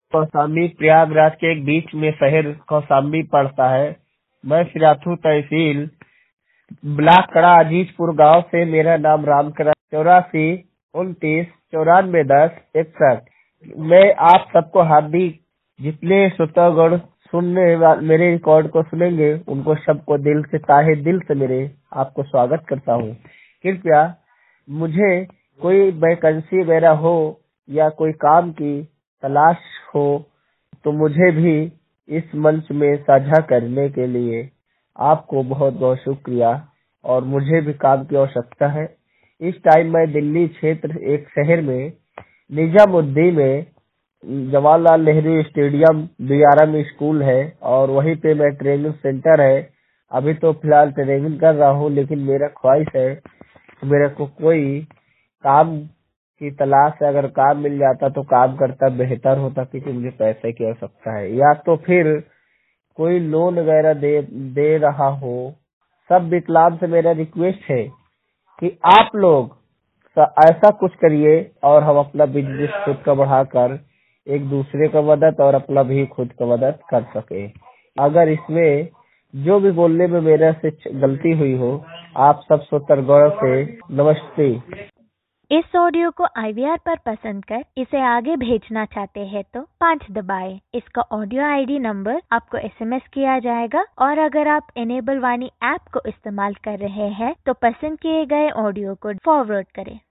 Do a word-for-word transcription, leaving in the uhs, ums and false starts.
कौशाम्बी प्रयागराज के एक बीच में शहर कौशाम्बी पड़ता है। मैं सिराथू तहसील ब्लॉक कड़ा अजीजपुर गांव से। मेरा नाम रामकरण चौरासी उनतीस चौरानवे दस इकसठ। मैं आप सबको हार्दिक जितने श्रोतागण सुनने वा- मेरे रिकॉर्ड को सुनेंगे उनको सबको दिल से ताहे दिल से मेरे आपको स्वागत करता हूँ। कृपया मुझे कोई वैकेंसी वगैरह हो या कोई काम की तलाश हो तो मुझे भी इस मंच में साझा करने के लिए आपको बहुत बहुत शुक्रिया। और मुझे भी काम की आवश्यकता है। इस टाइम मैं दिल्ली क्षेत्र एक शहर में निजामुद्दीन में Jawaharlal Nehru stadium B R M school है और वहीं पे मैं ट्रेनिंग सेंटर है। अभी तो फिलहाल ट्रेनिंग कर रहा हूँ, लेकिन मेरा ख्वाहिश है मेरे को कोई काम की तलाश है। अगर काम मिल जाता तो काम करता बेहतर होता, क्योंकि मुझे पैसे की आवश्यकता है। या तो फिर कोई लोन वगैरह दे दे रहा हो। सब विकलांग से मेरा रिक्वेस्ट है कि आप लोग स- ऐसा कुछ करिए और हम अपना बिजनेस खुद का बढ़ाकर एक दूसरे का मदद और अपना भी खुद का मदद कर सके। अगर इसमें जो भी बोलने में मेरे से गलती हुई हो, आप सब सोतर गौर से नमस्ते। इस ऑडियो को आई वी आर पर पसंद कर इसे आगे भेजना चाहते हैं तो पाँच दबाएं। इसका ऑडियो आई डी नंबर आपको एस एम एस किया जाएगा। और अगर आप इनेबल वाणी ऐप को इस्तेमाल कर रहे हैं तो पसंद किए गए ऑडियो को फॉरवर्ड करें।